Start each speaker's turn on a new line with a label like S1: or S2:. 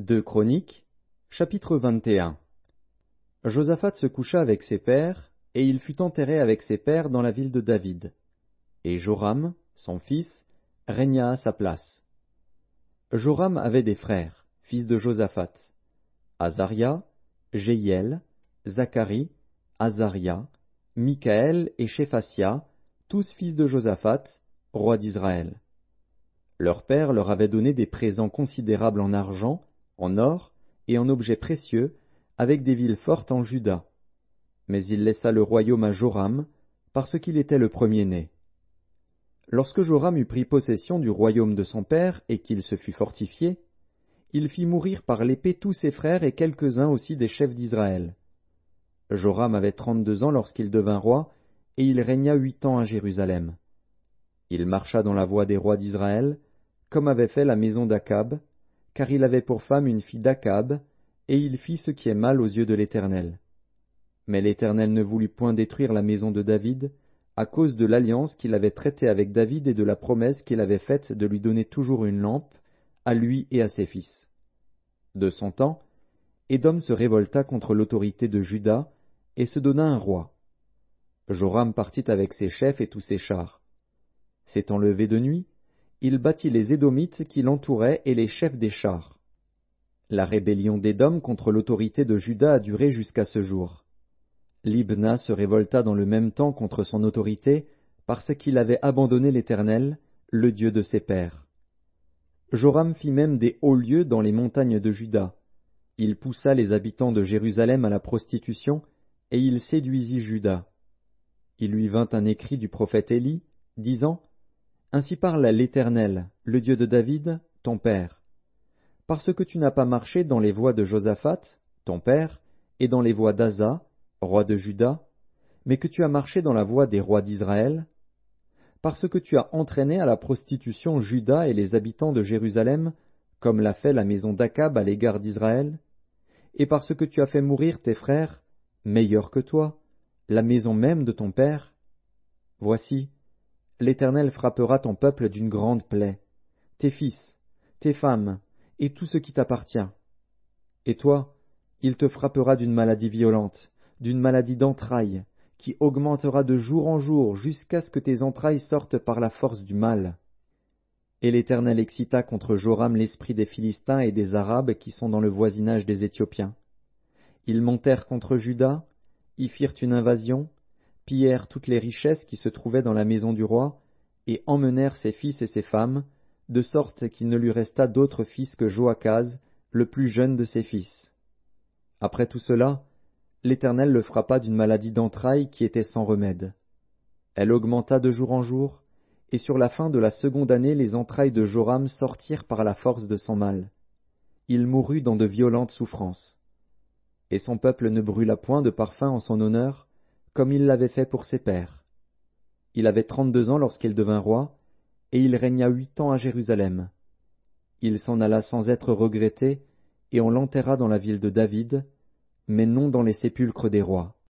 S1: 2 Chroniques, chapitre 21. Josaphat se coucha avec ses pères, et il fut enterré avec ses pères dans la ville de David. Et Joram, son fils, régna à sa place. Joram avait des frères, fils de Josaphat: Azaria, Jéhiel, Zacharie, Azaria, Michaël et Shéphatia, tous fils de Josaphat, roi d'Israël. Leur père leur avait donné des présents considérables en argent, en or et en objets précieux, avec des villes fortes en Juda. Mais il laissa le royaume à Joram, parce qu'il était le premier-né. Lorsque Joram eut pris possession du royaume de son père et qu'il se fut fortifié, il fit mourir par l'épée tous ses frères et quelques-uns aussi des chefs d'Israël. Joram avait 32 ans lorsqu'il devint roi, et il régna 8 ans à Jérusalem. Il marcha dans la voie des rois d'Israël, comme avait fait la maison d'Akab, car il avait pour femme une fille d'Akab, et il fit ce qui est mal aux yeux de l'Éternel. Mais l'Éternel ne voulut point détruire la maison de David, à cause de l'alliance qu'il avait traitée avec David et de la promesse qu'il avait faite de lui donner toujours une lampe, à lui et à ses fils. De son temps, Édom se révolta contre l'autorité de Juda, et se donna un roi. Joram partit avec ses chefs et tous ses chars. S'étant levé de nuit, il battit les Édomites qui l'entouraient et les chefs des chars. La rébellion d'Édom contre l'autorité de Juda a duré jusqu'à ce jour. Libna se révolta dans le même temps contre son autorité, parce qu'il avait abandonné l'Éternel, le Dieu de ses pères. Joram fit même des hauts lieux dans les montagnes de Juda. Il poussa les habitants de Jérusalem à la prostitution, et il séduisit Juda. Il lui vint un écrit du prophète Élie, disant: Ainsi parle l'Éternel, le Dieu de David, ton père. Parce que tu n'as pas marché dans les voies de Josaphat, ton père, et dans les voies d'Asa, roi de Juda, mais que tu as marché dans la voie des rois d'Israël, parce que tu as entraîné à la prostitution Juda et les habitants de Jérusalem, comme l'a fait la maison d'Akab à l'égard d'Israël, et parce que tu as fait mourir tes frères, meilleurs que toi, la maison même de ton père, voici, l'Éternel frappera ton peuple d'une grande plaie, tes fils, tes femmes, et tout ce qui t'appartient. Et toi, il te frappera d'une maladie violente, d'une maladie d'entrailles, qui augmentera de jour en jour jusqu'à ce que tes entrailles sortent par la force du mal. Et l'Éternel excita contre Joram l'esprit des Philistins et des Arabes qui sont dans le voisinage des Éthiopiens. Ils montèrent contre Juda, y firent une invasion, pillèrent toutes les richesses qui se trouvaient dans la maison du roi, et emmenèrent ses fils et ses femmes, de sorte qu'il ne lui resta d'autre fils que Joachaz, le plus jeune de ses fils. Après tout cela, l'Éternel le frappa d'une maladie d'entrailles qui était sans remède. Elle augmenta de jour en jour, et sur la fin de la seconde année les entrailles de Joram sortirent par la force de son mal. Il mourut dans de violentes souffrances. Et son peuple ne brûla point de parfum en son honneur, comme il l'avait fait pour ses pères. Il avait 32 ans lorsqu'il devint roi, et il régna 8 ans à Jérusalem. Il s'en alla sans être regretté, et on l'enterra dans la ville de David, mais non dans les sépulcres des rois.